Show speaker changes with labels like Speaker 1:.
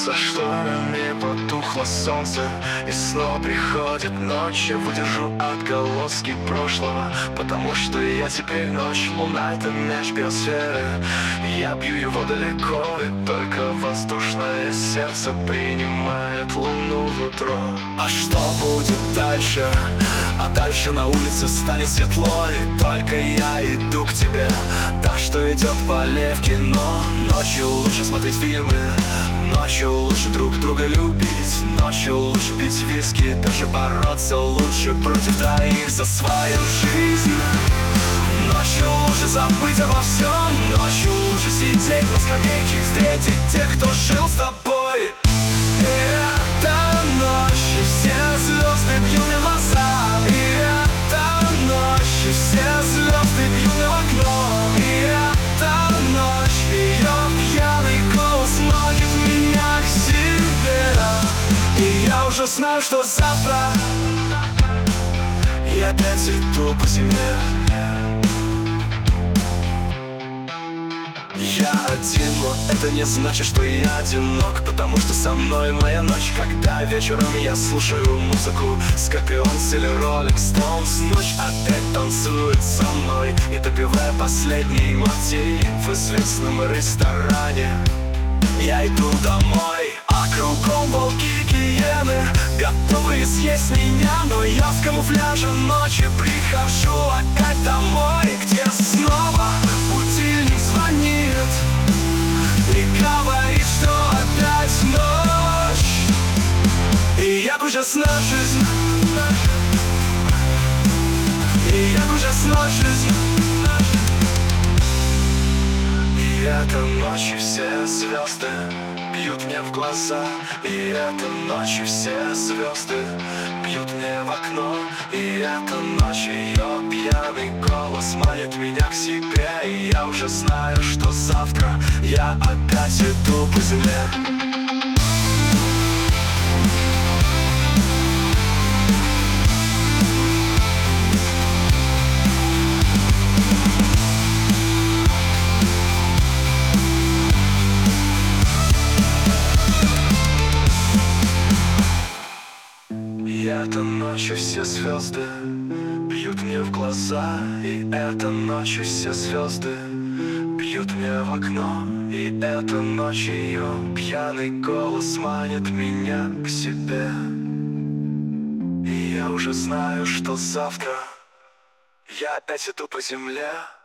Speaker 1: За шторами потухло солнце, и снова приходит ночь. Я выдержу отголоски прошлого, потому что я теперь ночь. Луна — это мяч биосферы, я бью его далеко, и только воздушное сердце принимает луну в утро. А что будет дальше? А дальше на улице станет светло, и только я иду к тебе. Так что идет полей в кино. Ночью лучше смотреть фильмы, ночью лучше друг друга любить, ночью лучше пить виски, даже бороться лучше против двоих за свою жизнь. Ночью лучше забыть обо всем, ночью лучше сидеть на скамейке и встретить тех, кто жил с тобой. И это ночь, и все звезды бьют мне в глаза. И это ночь, и все звезды бьют мне в окно. И это ночь, ее пьяный голос манит меня к себе. И я уже знаю, что завтра я опять иду по земле. Я один, но это не значит, что я одинок, потому что со мной моя ночь. Когда вечером я слушаю музыку Скорпионс или Роллинг Стоунс, ночь опять танцует со мной, не допивая последний мартини в известном ресторане. Я иду домой, а кругом волки и гиены, готовые съесть меня. Но я в камуфляже ночи прихожу опять домой, где снова будильник звонит и говорит, что опять ночь. И я уже знаю жизнь, и я уже знаю жизнь. И эта ночь, и все звезды бьют мне в глаза. И эта ночь, и все звезды бьют мне в окно. И эта ночь, ее пьяный голос манит меня к себе. И я уже знаю, что завтра я опять иду по земле. И эта ночью все звезды бьют мне в глаза. И эта ночью все звезды бьют мне в окно. И эта ночь, ее пьяный голос манит меня к себе. И я уже знаю, что завтра я опять иду по земле.